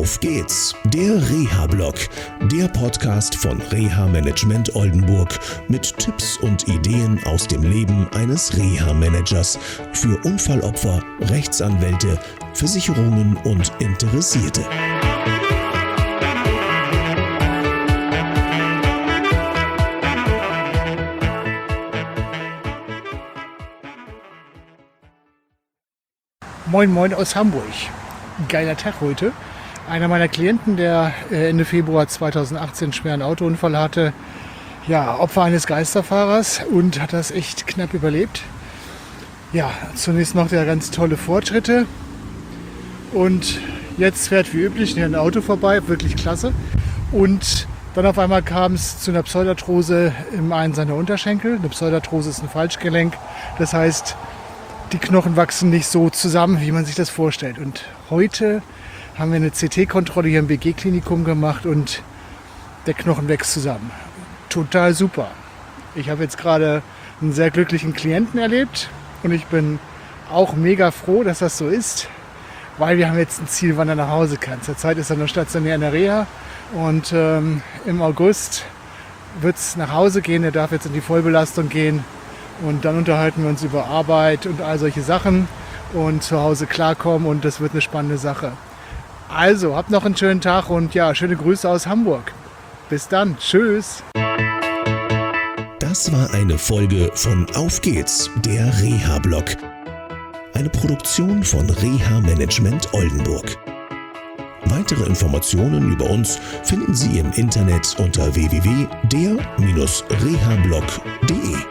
Auf geht's, der Reha-Blog, der Podcast von Reha-Management Oldenburg mit Tipps und Ideen aus dem Leben eines Reha-Managers für Unfallopfer, Rechtsanwälte, Versicherungen und Interessierte. Moin Moin aus Hamburg. Geiler Tag heute. Einer meiner Klienten, der Ende Februar 2018 einen schweren Autounfall hatte, ja, Opfer eines Geisterfahrers und hat das echt knapp überlebt. Ja, zunächst macht er ganz tolle Fortschritte und jetzt fährt wie üblich ein Auto vorbei, wirklich klasse. Und dann auf einmal kam es zu einer Pseudarthrose im einen seiner Unterschenkel. Eine Pseudarthrose ist ein Falschgelenk, das heißt, die Knochen wachsen nicht so zusammen, wie man sich das vorstellt. Und heute haben wir eine CT-Kontrolle hier im BG-Klinikum gemacht und der Knochen wächst zusammen. Total super. Ich habe jetzt gerade einen sehr glücklichen Klienten erlebt und ich bin auch mega froh, dass das so ist, weil wir haben jetzt ein Ziel, wann er nach Hause kann. Zurzeit ist er noch stationär in der Reha und im August wird es nach Hause gehen. Er darf jetzt in die Vollbelastung gehen. Und dann unterhalten wir uns über Arbeit und all solche Sachen und zu Hause klarkommen und das wird eine spannende Sache. Also, habt noch einen schönen Tag und ja, schöne Grüße aus Hamburg. Bis dann, tschüss. Das war eine Folge von Auf geht's, der Reha-Blog. Eine Produktion von Reha-Management Oldenburg. Weitere Informationen über uns finden Sie im Internet unter www.der-rehablog.de.